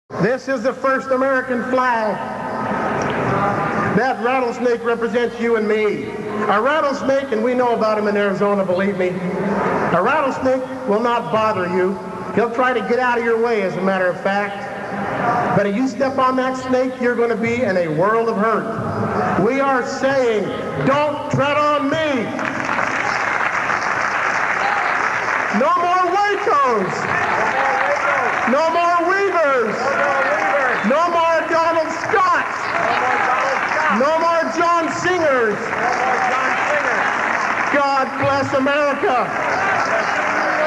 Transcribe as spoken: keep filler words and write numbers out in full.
This is the first American flag. That rattlesnake represents you and me. A rattlesnake, and we know about him in Arizona, believe me, a rattlesnake will not bother you. He'll try to get out of your way, as a matter of fact. But if you step on that snake, you're going to be in a world of hurt. We are saying, don't tread on me. No more Wacos. No more Weavers. No more Donald Scotts. No more John Singers. God bless America.